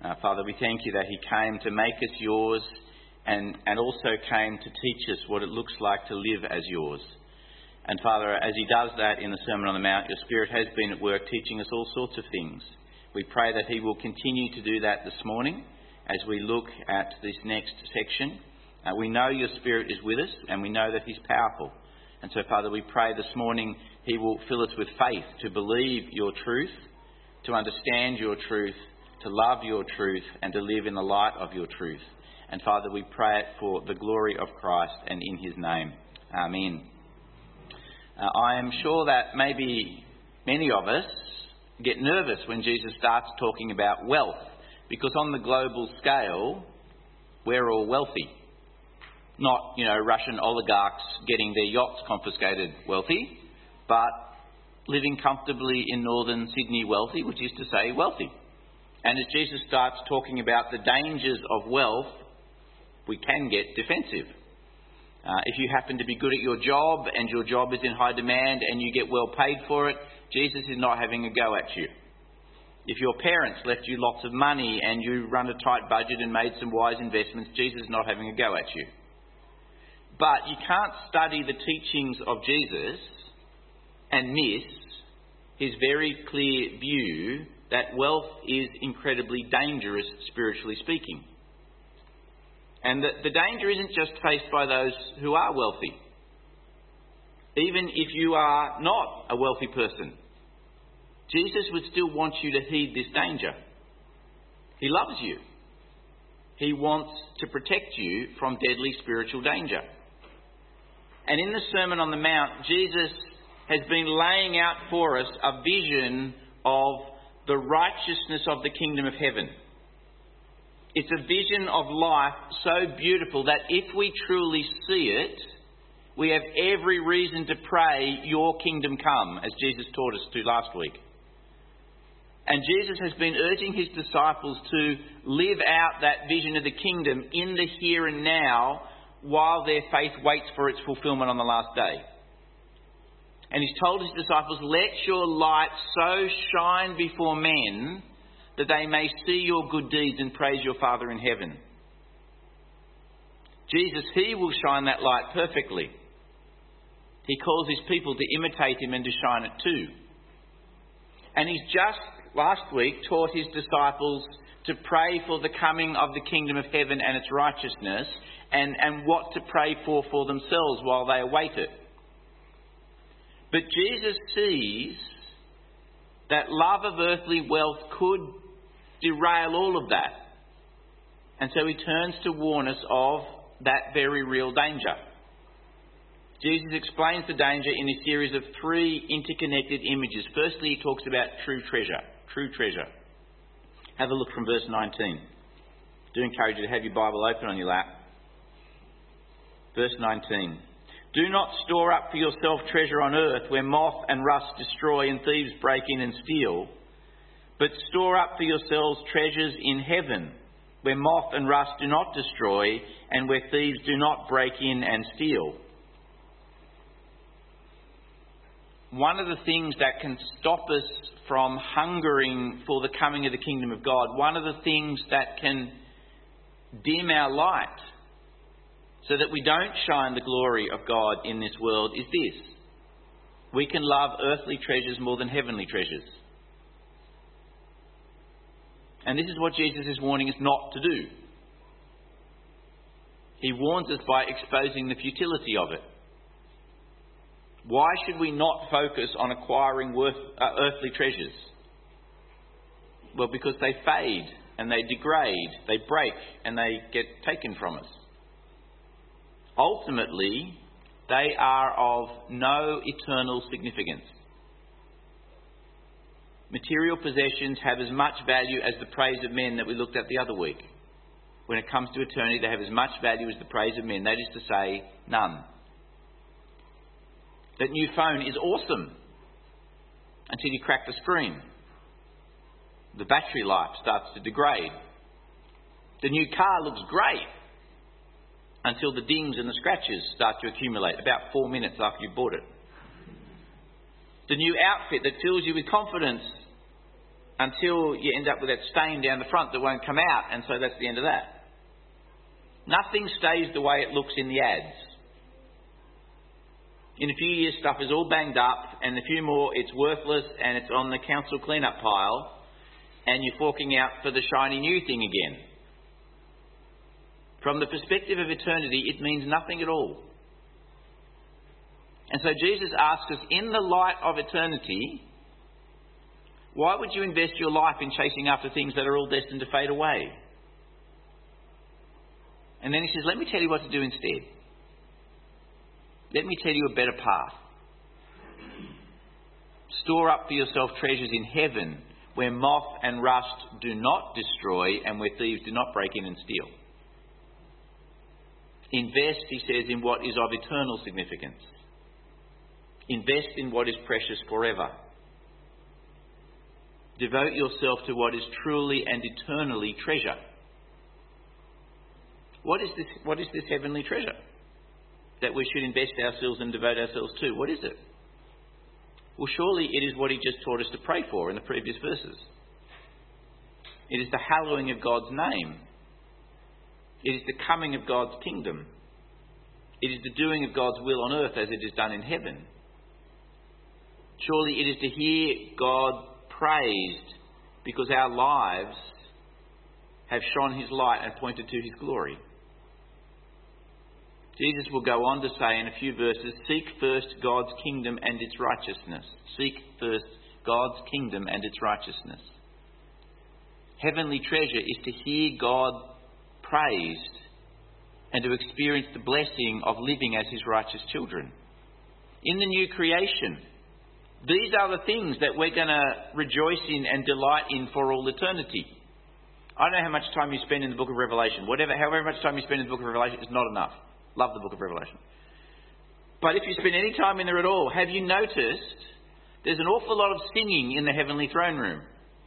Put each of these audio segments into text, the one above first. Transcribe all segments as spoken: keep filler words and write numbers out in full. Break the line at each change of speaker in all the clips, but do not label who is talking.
Uh, Father, we thank you that he came to make us yours and, and also came to teach us what it looks like to live as yours. And Father, as he does that in the Sermon on the Mount, your Spirit has been at work teaching us all sorts of things. We pray that he will continue to do that this morning as we look at this next section. Uh, we know your Spirit is with us and we know that he's powerful. And so, Father, we pray this morning he will fill us with faith to believe your truth, to understand your truth, to love your truth and to live in the light of your truth. And Father, we pray it for the glory of Christ and in his name. Amen. Uh, I am sure that maybe many of us get nervous when Jesus starts talking about wealth, because on the global scale, we're all wealthy. Not, you know, Russian oligarchs getting their yachts confiscated wealthy, but living comfortably in northern Sydney wealthy, which is to say wealthy. And as Jesus starts talking about the dangers of wealth, we can get defensive. Uh, if you happen to be good at your job and your job is in high demand and you get well paid for it, Jesus is not having a go at you. If your parents left you lots of money and you run a tight budget and made some wise investments, Jesus is not having a go at you. But you can't study the teachings of Jesus and miss his very clear view that wealth is incredibly dangerous, spiritually speaking. And that the danger isn't just faced by those who are wealthy. Even if you are not a wealthy person, Jesus would still want you to heed this danger. He loves you. He wants to protect you from deadly spiritual danger. And in the Sermon on the Mount, Jesus has been laying out for us a vision of the righteousness of the kingdom of heaven. It's a vision of life so beautiful that if we truly see it, we have every reason to pray, your kingdom come, as Jesus taught us to last week. And Jesus has been urging his disciples to live out that vision of the kingdom in the here and now while their faith waits for its fulfillment on the last day. And he's told his disciples, let your light so shine before men that they may see your good deeds and praise your Father in heaven. Jesus, he will shine that light perfectly. He calls his people to imitate him and to shine it too. And he's just last week taught his disciples to pray for the coming of the kingdom of heaven and its righteousness, and, and what to pray for for themselves while they await it. But Jesus sees that love of earthly wealth could derail all of that. And so he turns to warn us of that very real danger. Jesus explains the danger in a series of three interconnected images. Firstly, he talks about true treasure. True treasure. Have a look from verse nineteen. I do encourage you to have your Bible open on your lap. Verse nineteen. Do not store up for yourself treasure on earth where moth and rust destroy and thieves break in and steal, but store up for yourselves treasures in heaven where moth and rust do not destroy and where thieves do not break in and steal. One of the things that can stop us from hungering for the coming of the kingdom of God, one of the things that can dim our light so that we don't shine the glory of God in this world is this. We can love earthly treasures more than heavenly treasures. And this is what Jesus is warning us not to do. He warns us by exposing the futility of it. Why should we not focus on acquiring worth, uh, earthly treasures? Well, because they fade and they degrade, they break and they get taken from us. Ultimately, they are of no eternal significance. Material possessions have as much value as the praise of men that we looked at the other week. When it comes to eternity, they have as much value as the praise of men. That is to say, none. That new phone is awesome until you crack the screen. The battery life starts to degrade. The new car looks great until the dings and the scratches start to accumulate about four minutes after you bought it. The new outfit that fills you with confidence until you end up with that stain down the front that won't come out, and so that's the end of that. Nothing stays the way it looks in the ads. In a few years, stuff is all banged up, and in a few more, it's worthless and it's on the council clean-up pile, and you're forking out for the shiny new thing again. From the perspective of eternity, it means nothing at all. And so Jesus asks us, in the light of eternity, why would you invest your life in chasing after things that are all destined to fade away? And then he says, let me tell you what to do instead. Let me tell you a better path. Store up for yourself treasures in heaven, where moth and rust do not destroy and where thieves do not break in and steal. Invest, he says, in what is of eternal significance. Invest in what is precious forever. Devote yourself to what is truly and eternally treasure. What is this, what is this heavenly treasure that we should invest ourselves and devote ourselves to? What is it? Well, surely it is what he just taught us to pray for in the previous verses. It is the hallowing of God's name. It is the coming of God's kingdom. It is the doing of God's will on earth as it is done in heaven. Surely it is to hear God praised because our lives have shone his light and pointed to his glory. Jesus will go on to say in a few verses, seek first God's kingdom and its righteousness. Seek first God's kingdom and its righteousness. Heavenly treasure is to hear God praised and to experience the blessing of living as his righteous children. In the new creation, these are the things that we're going to rejoice in and delight in for all eternity. I don't know how much time you spend in the book of Revelation. Whatever, however much time you spend in the book of Revelation is not enough. Love the book of Revelation. But if you spend any time in there at all, have you noticed there's an awful lot of singing in the heavenly throne room?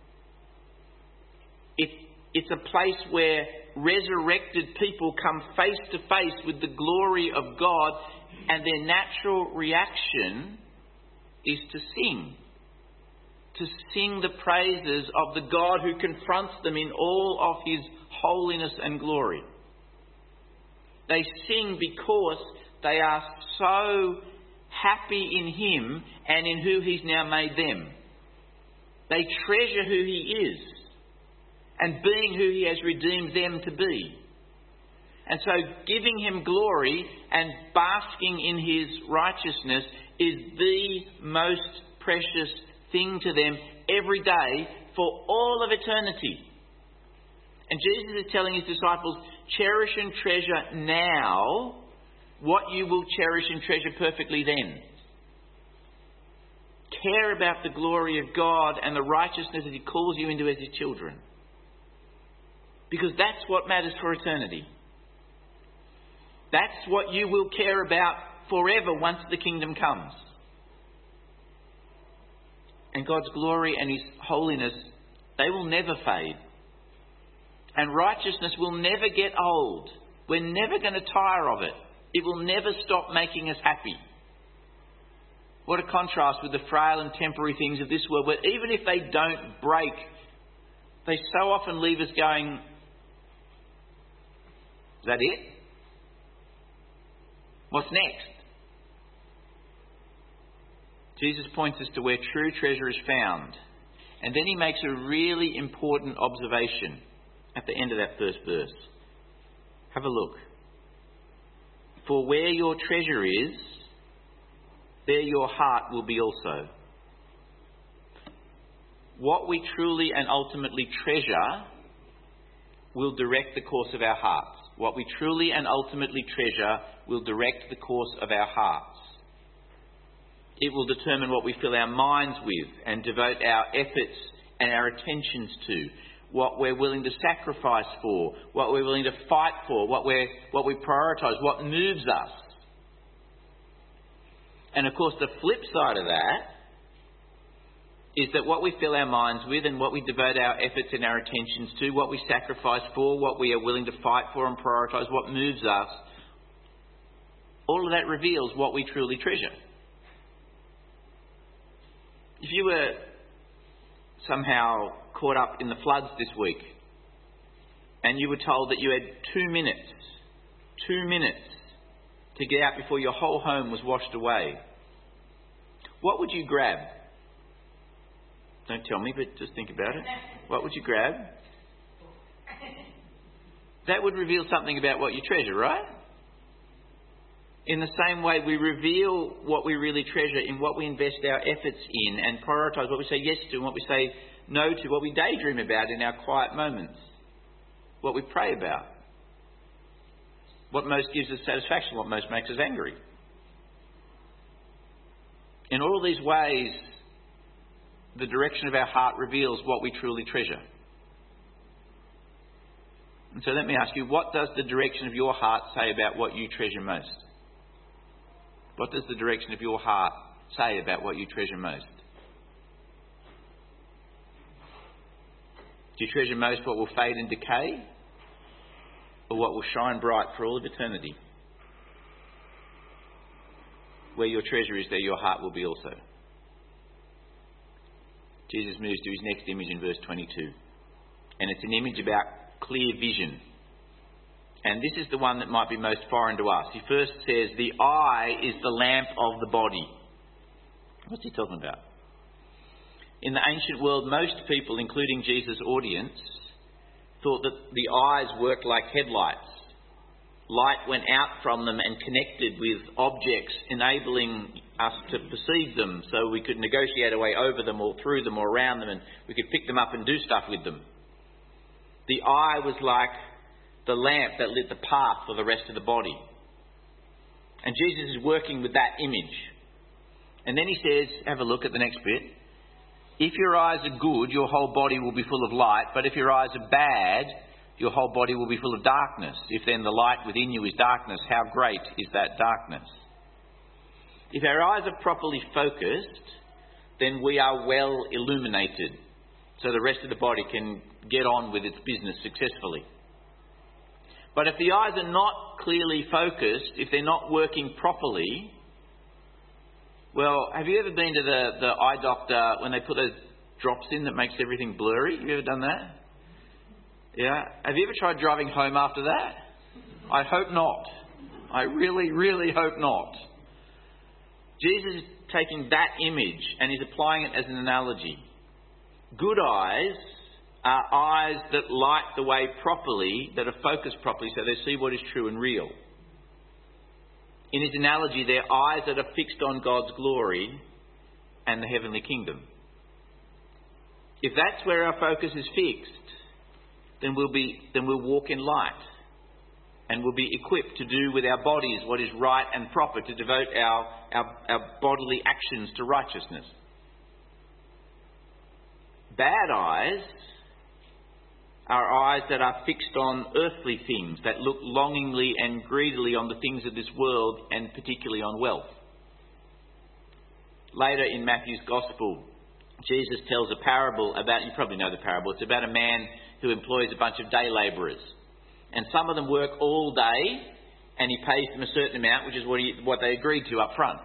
It, it's a place where resurrected people come face to face with the glory of God, and their natural reaction is to sing. To sing the praises of the God who confronts them in all of his holiness and glory. They sing because they are so happy in him and in who he's now made them. They treasure who he is and being who he has redeemed them to be. And so giving him glory and basking in his righteousness is the most precious thing to them every day for all of eternity. And Jesus is telling his disciples, cherish and treasure now what you will cherish and treasure perfectly then. Care about the glory of God and the righteousness that he calls you into as his children. Because that's what matters for eternity. That's what you will care about forever once the kingdom comes. And God's glory and his holiness, they will never fade. And righteousness will never get old. We're never going to tire of it. It will never stop making us happy. What a contrast with the frail and temporary things of this world, where even if they don't break, they so often leave us going, is that it? What's next? Jesus points us to where true treasure is found. And then he makes a really important observation at the end of that first verse. Have a look. For where your treasure is, there your heart will be also. What we truly and ultimately treasure will direct the course of our hearts. What we truly and ultimately treasure will direct the course of our hearts. It will determine what we fill our minds with and devote our efforts and our attentions to. What we're willing to sacrifice for, what we're willing to fight for, what, we're, what we prioritise, what moves us. And of course the flip side of that is that what we fill our minds with and what we devote our efforts and our attentions to, what we sacrifice for, what we are willing to fight for and prioritise, what moves us, all of that reveals what we truly treasure. If you were somehow caught up in the floods this week, and you were told that you had two minutes, two minutes to get out before your whole home was washed away, what would you grab? Don't tell me, but just think about it. What would you grab? That would reveal something about what you treasure, right? In the same way, we reveal what we really treasure in what we invest our efforts in and prioritise, what we say yes to and what we say no to, what we daydream about in our quiet moments, what we pray about, what most gives us satisfaction, what most makes us angry. In all these ways, the direction of our heart reveals what we truly treasure. And so let me ask you, what does the direction of your heart say about what you treasure most? What does the direction of your heart say about what you treasure most? Do you treasure most what will fade and decay, or what will shine bright for all of eternity? Where your treasure is, there your heart will be also. Jesus moves to his next image in verse twenty-two. And it's an image about clear vision. And this is the one that might be most foreign to us. He first says, the eye is the lamp of the body. What's he talking about? In the ancient world, most people, including Jesus' audience, thought that the eyes worked like headlights. Light went out from them and connected with objects, enabling us to perceive them so we could negotiate our way over them or through them or around them, and we could pick them up and do stuff with them. The eye was like the lamp that lit the path for the rest of the body. And Jesus is working with that image. And then he says, have a look at the next bit. If your eyes are good, your whole body will be full of light. But if your eyes are bad, your whole body will be full of darkness. If then the light within you is darkness, how great is that darkness? If our eyes are properly focused, then we are well illuminated, so the rest of the body can get on with its business successfully. But if the eyes are not clearly focused, if they're not working properly, well, have you ever been to the, the eye doctor when they put those drops in that makes everything blurry? Have you ever done that? Yeah? Have you ever tried driving home after that? I hope not. I really, really hope not. Jesus is taking that image and he's applying it as an analogy. Good eyes are eyes that light the way properly, that are focused properly so they see what is true and real. In his analogy, they're eyes that are fixed on God's glory and the heavenly kingdom. If that's where our focus is fixed, then we'll be, then we'll walk in light, and we'll be equipped to do with our bodies what is right and proper, to devote our, our, our bodily actions to righteousness. Bad eyes are eyes that are fixed on earthly things, that look longingly and greedily on the things of this world, and particularly on wealth. Later in Matthew's Gospel, Jesus tells a parable about, you probably know the parable, it's about a man who employs a bunch of day labourers. And some of them work all day, and he pays them a certain amount, which is what, he, what they agreed to up front.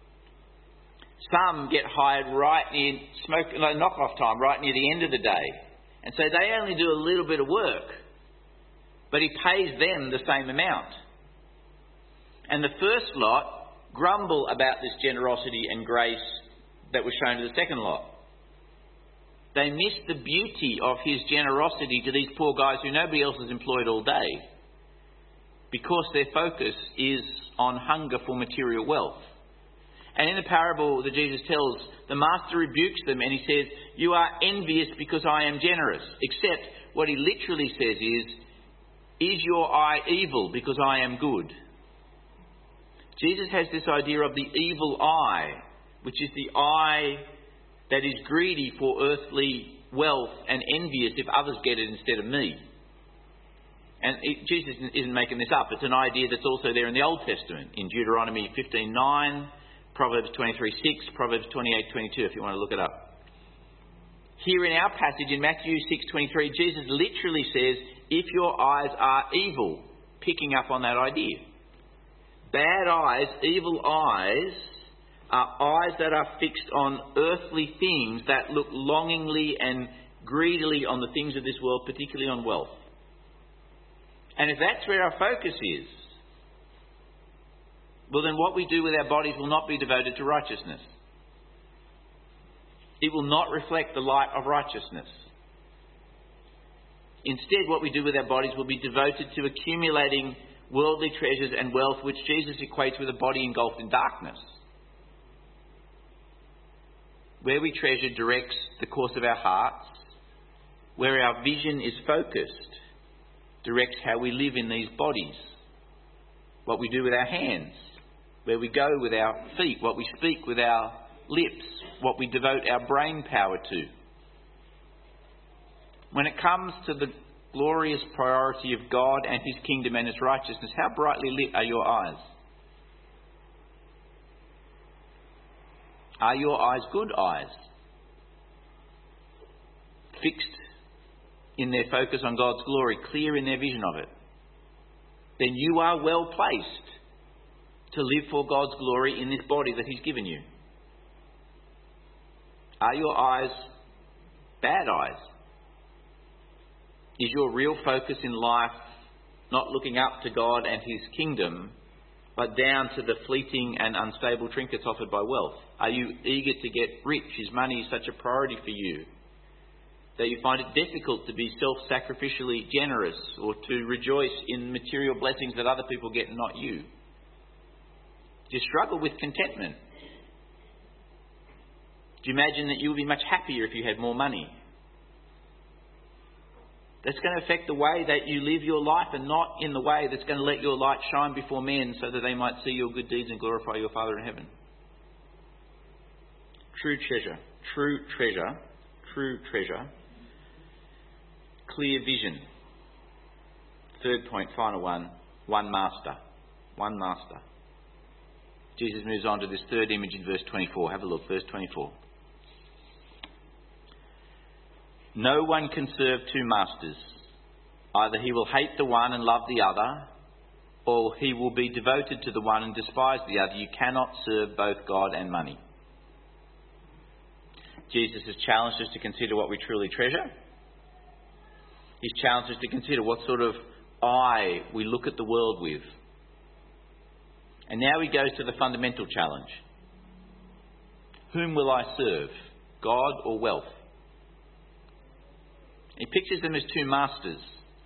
Some get hired right near smoke, like knock-off time, right near the end of the day. And so they only do a little bit of work, but he pays them the same amount. And the first lot grumble about this generosity and grace that was shown to the second lot. They miss the beauty of his generosity to these poor guys who nobody else has employed all day, because their focus is on hunger for material wealth. And in the parable that Jesus tells, the master rebukes them and he says, you are envious because I am generous. Except what he literally says is, is your eye evil because I am good? Jesus has this idea of the evil eye, which is the eye that is greedy for earthly wealth and envious if others get it instead of me. And it, Jesus isn't making this up. It's an idea that's also there in the Old Testament, in Deuteronomy fifteen nine, Proverbs twenty-three six, Proverbs twenty-eight twenty-two, if you want to look it up. Here in our passage in Matthew six twenty-three, Jesus literally says, if your eyes are evil, picking up on that idea. Bad eyes, evil eyes, are eyes that are fixed on earthly things, that look longingly and greedily on the things of this world, particularly on wealth. And if that's where our focus is, well then what we do with our bodies will not be devoted to righteousness. It will not reflect the light of righteousness. Instead, what we do with our bodies will be devoted to accumulating worldly treasures and wealth, which Jesus equates with a body engulfed in darkness. Where we treasure directs the course of our hearts. Where our vision is focused directs how we live in these bodies. What we do with our hands. Where we go with our feet. What we speak with our lips. What we devote our brain power to. When it comes to the glorious priority of God and His kingdom and His righteousness, how brightly lit are your eyes? Are your eyes good eyes? Fixed in their focus on God's glory, clear in their vision of it? Then you are well placed to live for God's glory in this body that He's given you. Are your eyes bad eyes? Is your real focus in life not looking up to God and His kingdom, but down to the fleeting and unstable trinkets offered by wealth? Are you eager to get rich? Is money such a priority for you that you find it difficult to be self-sacrificially generous or to rejoice in material blessings that other people get and not you? Do you struggle with contentment? Do you imagine that you would be much happier if you had more money? That's going to affect the way that you live your life, and not in the way that's going to let your light shine before men so that they might see your good deeds and glorify your Father in heaven. True treasure, true treasure, true treasure. Clear vision. Third point, final one, one master. One master. Jesus moves on to this third image in verse twenty-four. Have a look, verse twenty-four. No one can serve two masters. Either he will hate the one and love the other, or he will be devoted to the one and despise the other. You cannot serve both God and money. Jesus has challenged us to consider what we truly treasure. He's challenged us to consider what sort of eye we look at the world with. And now he goes to the fundamental challenge. Whom will I serve? God or wealth? He pictures them as two masters.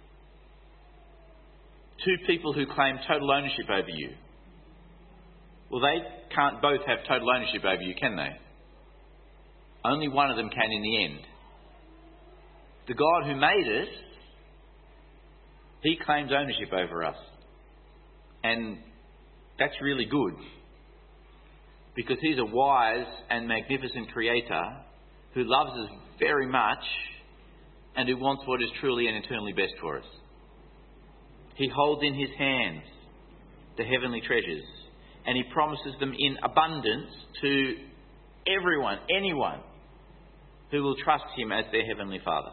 Two people who claim total ownership over you. Well, they can't both have total ownership over you, can they? Only one of them can in the end. The God who made us, He claims ownership over us. And that's really good. Because He's a wise and magnificent Creator who loves us very much and who wants what is truly and eternally best for us. He holds in His hands the heavenly treasures, and He promises them in abundance to everyone, anyone who will trust Him as their Heavenly Father.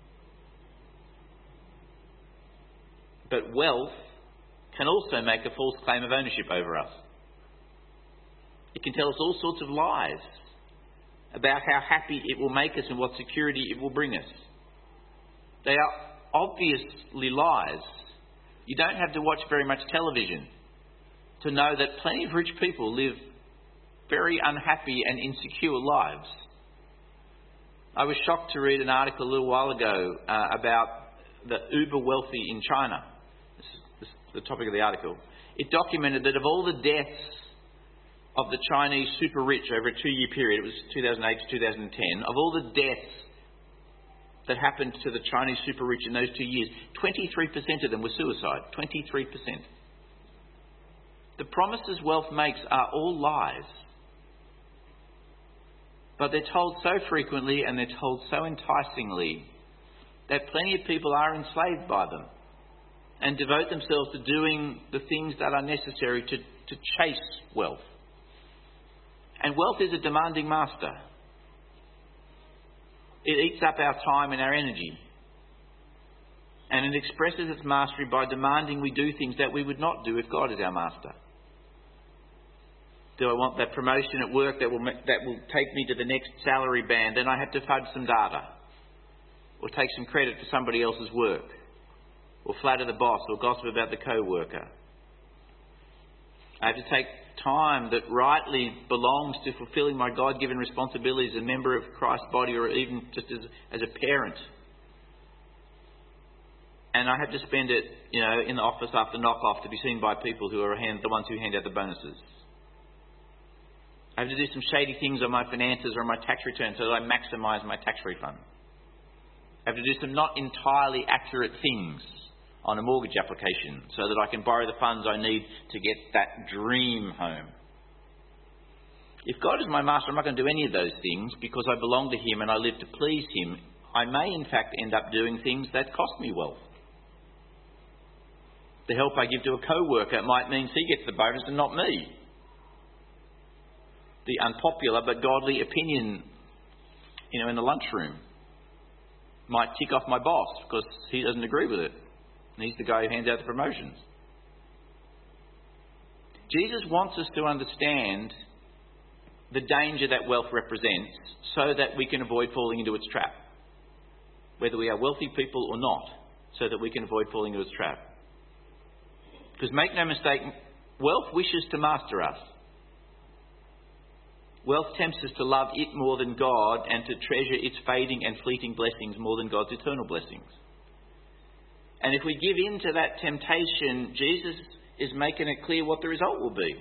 But wealth can also make a false claim of ownership over us. It can tell us all sorts of lies about how happy it will make us and what security it will bring us. They are obviously lies. You don't have to watch very much television to know that plenty of rich people live very unhappy and insecure lives. I was shocked to read an article a little while ago uh, about the uber wealthy in China. This is, this is the topic of the article. It documented that of all the deaths of the Chinese super rich over a two-year period, it was two thousand eight to two thousand ten, of all the deaths that happened to the Chinese super rich in those two years, twenty-three percent of them were suicide. twenty-three percent. The promises wealth makes are all lies. But they're told so frequently and they're told so enticingly that plenty of people are enslaved by them and devote themselves to doing the things that are necessary to, to chase wealth. And wealth is a demanding master. It eats up our time and our energy. And it expresses its mastery by demanding we do things that we would not do if God is our master. Do I want that promotion at work that will that will take me to the next salary band? Then I have to fudge some data, or take some credit for somebody else's work, or flatter the boss, or gossip about the co-worker. I have to take time that rightly belongs to fulfilling my God-given responsibilities as a member of Christ's body, or even just as, as a parent. And I have to spend it, you know, in the office after knock-off to be seen by people who are hand, the ones who hand out the bonuses. I have to do some shady things on my finances or on my tax return so that I maximise my tax refund. I have to do some not entirely accurate things on a mortgage application so that I can borrow the funds I need to get that dream home. If God is my master, I'm not going to do any of those things because I belong to Him and I live to please Him. I may in fact end up doing things that cost me wealth. The help I give to a co-worker might mean he gets the bonus and not me. The unpopular but godly opinion, you know, in the lunchroom might tick off my boss because he doesn't agree with it. And he's the guy who hands out the promotions. Jesus wants us to understand the danger that wealth represents so that we can avoid falling into its trap. Whether we are wealthy people or not, so that we can avoid falling into its trap. Because make no mistake, wealth wishes to master us. Wealth tempts us to love it more than God and to treasure its fading and fleeting blessings more than God's eternal blessings. And if we give in to that temptation, Jesus is making it clear what the result will be.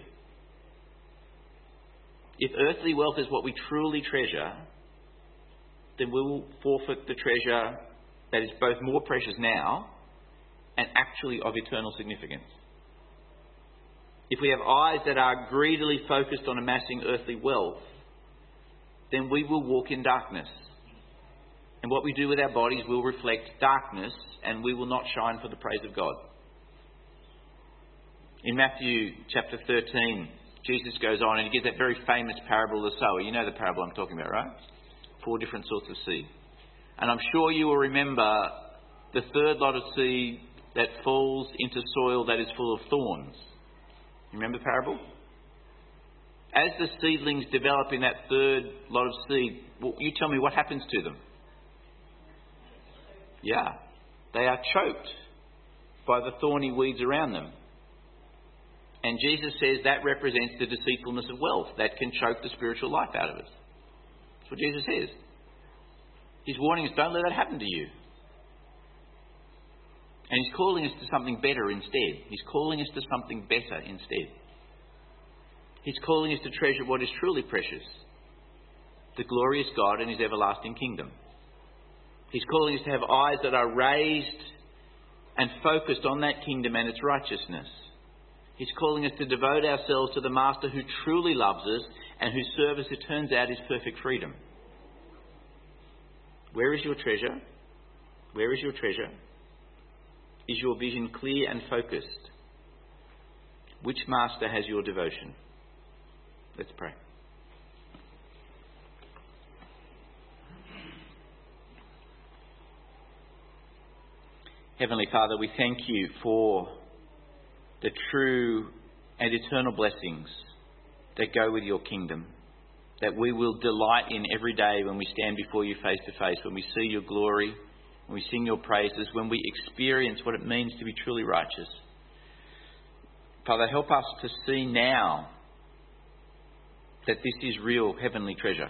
If earthly wealth is what we truly treasure, then we will forfeit the treasure that is both more precious now and actually of eternal significance. If we have eyes that are greedily focused on amassing earthly wealth, then we will walk in darkness. And what we do with our bodies will reflect darkness, and we will not shine for the praise of God. In Matthew chapter thirteen, Jesus goes on and he gives that very famous parable of the sower. You know the parable I'm talking about, right? Four different sorts of seed. And I'm sure you will remember the third lot of seed that falls into soil that is full of thorns. You remember the parable? As the seedlings develop in that third lot of seed, well, you tell me what happens to them. Yeah, they are choked by the thorny weeds around them. And Jesus says that represents the deceitfulness of wealth that can choke the spiritual life out of us. That's what Jesus says. He's warning us, don't let that happen to you. And He's calling us to something better instead. He's calling us to something better instead. He's calling us to treasure what is truly precious, the glorious God and His everlasting kingdom. He's calling us to have eyes that are raised and focused on that kingdom and its righteousness. He's calling us to devote ourselves to the Master who truly loves us and whose service, it turns out, is perfect freedom. Where is your treasure? Where is your treasure? Is your vision clear and focused? Which master has your devotion? Let's pray. Heavenly Father, we thank You for the true and eternal blessings that go with Your kingdom, that we will delight in every day when we stand before You face to face, when we see Your glory, when we sing Your praises, when we experience what it means to be truly righteous. Father, help us to see now that this is real heavenly treasure.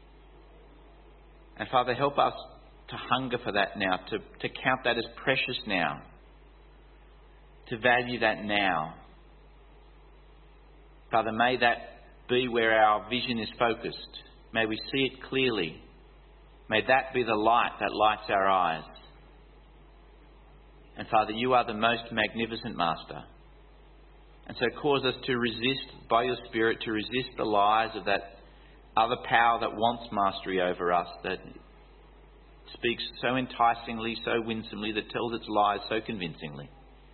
And Father, help us to hunger for that now, to, to count that as precious now, to value that now. Father, may that be where our vision is focused. May we see it clearly. May that be the light that lights our eyes. And Father, You are the most magnificent Master. And so cause us to resist, by Your Spirit, to resist the lies of that other power that wants mastery over us, that speaks so enticingly, so winsomely, that tells its lies so convincingly.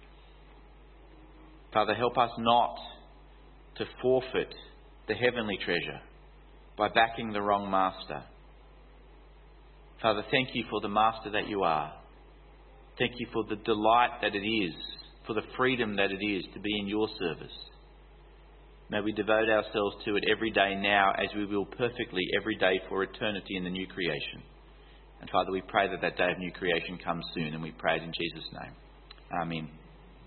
Father, help us not to forfeit the heavenly treasure by backing the wrong master. Father, thank You for the Master that You are. Thank You for the delight that it is, for the freedom that it is to be in Your service. May we devote ourselves to it every day now, as we will perfectly every day for eternity in the new creation. And Father, we pray that that day of new creation comes soon, and we pray it in Jesus' name. Amen.